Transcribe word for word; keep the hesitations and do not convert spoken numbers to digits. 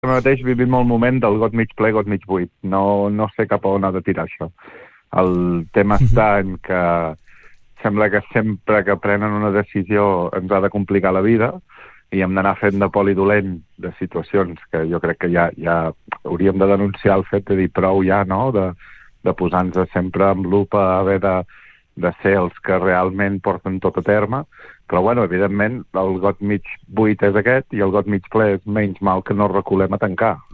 Ara mateix vivim el moment del got mig ple, got mig buit. No, no sé cap a on ha de tirar això. El tema està en que sembla que sempre que prenen una decisió ens ha de complicar la vida i hem d'anar fent de poli dolent de situacions que jo crec que ja, ja hauríem de denunciar el fet de dir prou ja, no?, de, de posar-nos sempre amb lupa a haver de, de ser els que realment porten tot a terme. Però, bueno, evidentment, el got mig buit és aquest i el got mig ple és menys mal que no reculem a tancar.